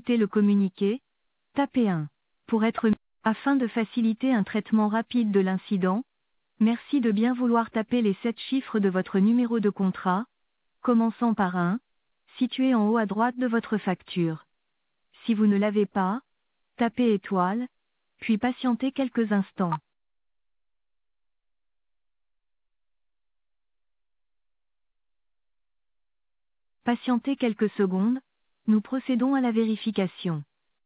écouter le communiqué, tapez 1. Afin de faciliter un traitement rapide de l'incident, merci de bien vouloir taper les 7 chiffres de votre numéro de contrat, commençant par 1, situé en haut à droite de votre facture. Si vous ne l'avez pas, tapez étoile, puis patientez quelques instants. Patientez quelques secondes, nous procédons à la vérification.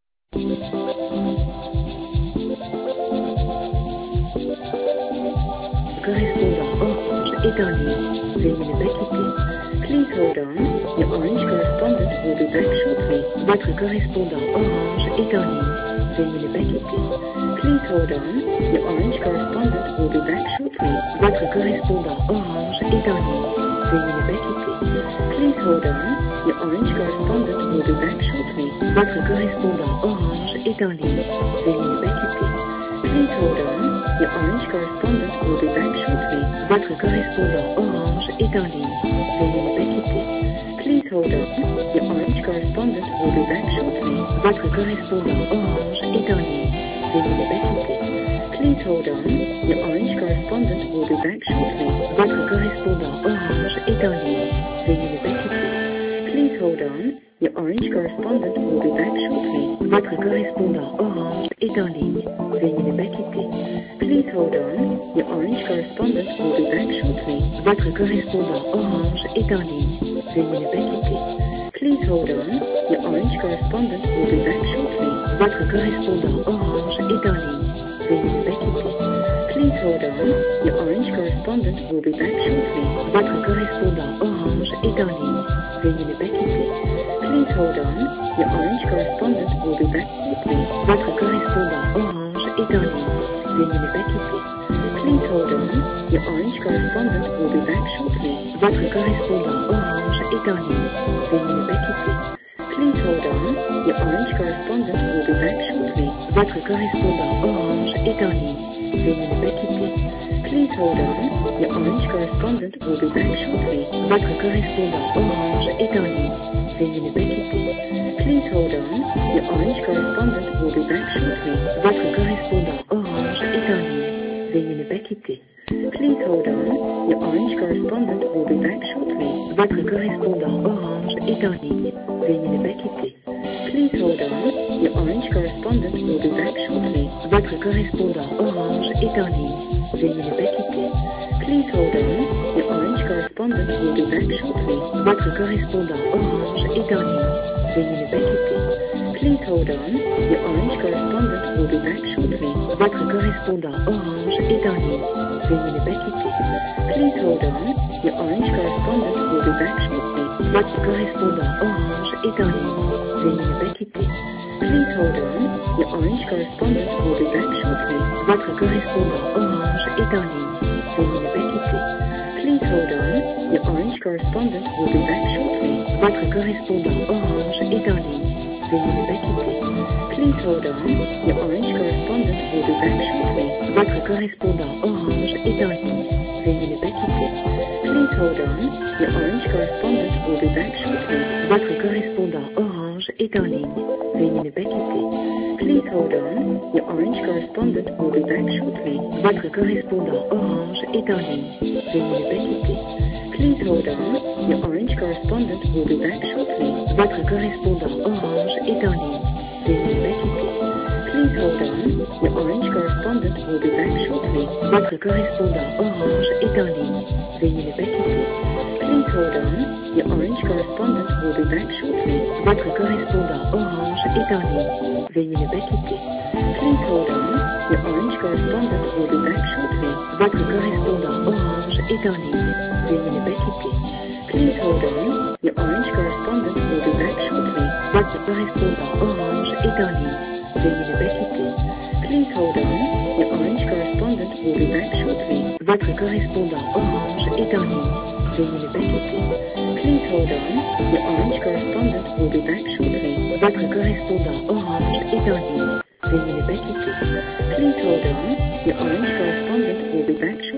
Correspondant Orange est en ligne. Veuillez ne pas quitter. Please hold on. Your Orange correspondent will be back shortly. Votre correspondant Orange est en ligne. Veuillez ne pas quitter. Please hold on. Your Orange correspondent will be back shortly. Votre correspondant Orange est en ligne. Veuillez ne pas quitter. Please hold on. Your Orange correspondent will be back shortly. Votre correspondant Orange est en ligne. Veuillez ne pas quitter. Please hold on. Your Orange correspondent will be back shortly. Votre correspondant Orange est en ligne. Veuillez ne pas quitter. Please hold on. Your Orange correspondent will be back shortly. Votre correspondant Orange est en ligne. Veuillez ne pas quitter. Please hold on. Your Orange correspondent will be back shortly. Votre correspondant Orange est en ligne. Veuillez ne pas quitter. Please hold on. Your Orange correspondent will be back shortly. Votre correspondant Orange est en ligne. Veuillez ne pas quitter. Please hold on. Your Orange correspondent will be back shortly. Votre correspondant Orange est en ligne. Veuillez ne pas quitter. Please hold on. Your Orange correspondent will be back shortly. Votre correspondant Orange est en ligne. Veuillez ne pas quitter. Please hold on. Your Orange correspondent will be back shortly. Votre correspondant Orange est en ligne. Veuillez ne pas quitter. Please hold on. Your Orange correspondent will be back shortly. Votre correspondant Orange est en ligne. Veuillez ne pas quitter. Please hold on. Your Orange correspondent will be back shortly. Votre correspondant Orange est en ligne. Veuillez ne pas quitter. Please hold on. Your Orange correspondent will be back shortly. Votre correspondant Orange est en ligne. Veuillez ne pas quitter. Please hold on. Your Orange correspondent will be back shortly. Votre correspondant Orange est en ligne. Veuillez ne pas quitter. Please hold on. Your Orange correspondent will be back shortly. Votre correspondant Orange est en ligne. Veuillez ne pas quitter. Please hold on. Your Orange correspondent will be back shortly. Votre correspondant Orange est en ligne. Veuillez ne pas quitter. Please hold on. Your Orange correspondent will be back shortly. Votre correspondant Orange est en ligne. Veuillez ne pas quitter. Please hold on. Your Orange correspondent will be back shortly. Votre correspondant Orange est en ligne. Veuillez ne pas quitter. Please hold on. Your Orange correspondent will be back shortly. Votre correspondant Orange est en ligne. Veuillez ne pas quitter. Please hold on. Your Orange correspondent will be back shortly. Votre correspondant Orange est en ligne. Veuillez ne pas quitter. Please hold on. Your Orange correspondent will be back shortly. Votre correspondant Orange est en ligne. Veuillez ne pas quitter. Please hold on. Your Orange correspondent will be back shortly. Votre correspondant Orange est en ligne. Veuillez ne pas quitter. Please hold on. Your Orange correspondent will be back shortly. Votre correspondant Orange est en ligne. Veuillez ne pas quitter. Please hold on. Your Orange correspondent will be back shortly. Votre correspondant Orange est en ligne. Veuillez ne pas quitter. Please hold on. Your Orange correspondent will be back shortly. Votre correspondant Orange est en ligne. Veuillez ne pas quitter. Please hold on. Your Orange correspondent will be back shortly. Votre correspondant Orange est en ligne. Veuillez ne pas quitter. Please hold on. Your Orange correspondent will be back shortly. Votre correspondant Orange est en ligne. Veuillez ne pas quitter. Please hold on. Your Orange correspondent will be back shortly. Votre correspondant Orange est en ligne. Veuillez ne pas quitter. Please hold on. Your Orange correspondent will be back shortly. Votre correspondant Orange est en ligne. Veuillez ne pas quitter. Please hold on. Your Orange correspondent will be back shortly. Votre correspondant Orange est en ligne. Veuillez ne pas quitter. Please hold on. Your Orange correspondent will be back shortly. Votre correspondant Orange est en ligne. Veuillez ne pas quitter. Please hold on. Your Orange correspondent will be back shortly. Votre correspondant Orange est en ligne. Veuillez ne pas quitter. Please hold on. Your Orange correspondent will be back shortly.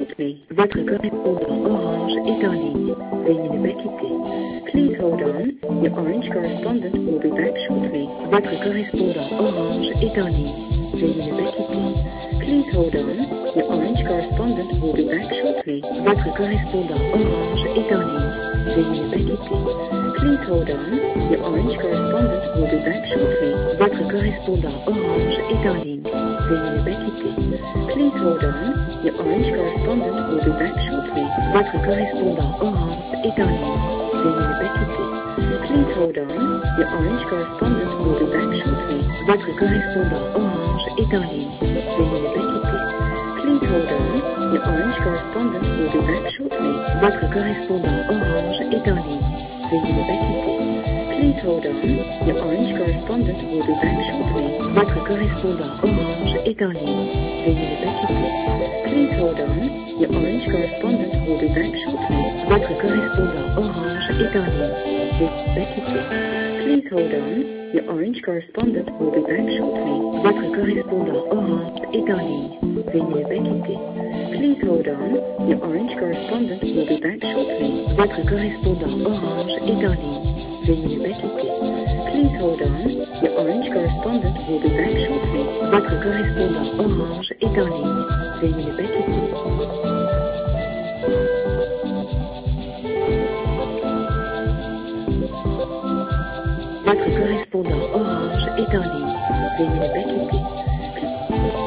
shortly. Votre correspondant Orange est en ligne. Veuillez ne pas quitter. Please hold on. Your Orange correspondent will be back shortly. Votre correspondant Orange est en ligne. Veuillez ne pas quitter. Please hold on. Your Orange correspondent will be back shortly. Votre correspondant Orange est en ligne. Veuillez ne pas quitter. Please hold on. Your Orange correspondent will be back shortly. Votre correspondant Orange est en ligne. Veuillez ne pas quitter. Please hold on. Your Orange correspondent will be back shortly. Votre correspondant Orange est en ligne. Veuillez ne pas quitter. Please hold on. Your Orange correspondent will be back shortly. Votre correspondant Orange est en ligne. Veuillez ne pas quitter. Please hold on. Your Orange correspondent will be back shortly. Votre correspondant Orange est en ligne. Veuillez ne pas quitter. Please hold on. Your Orange correspondent will be back shortly. Votre correspondant Orange est en ligne. Veuillez ne pas quitter. Please hold on. Your Orange correspondent will be back shortly. Votre correspondant Orange est en ligne. Veuillez ne pas quitter. Please hold on. Your Orange correspondent will be back shortly. Votre correspondant Orange est en ligne. Veuillez ne pas quitter. Please hold on. Your Orange correspondent will be back shortly. Votre correspondant Orange est en ligne. Veuillez ne pas quitter. Please hold on. Your Orange correspondent will be back shortly. Votre correspondant Orange est en ligne. Veuillez ne pas quitter. Votre correspondant Orange est en ligne. Veuillez ne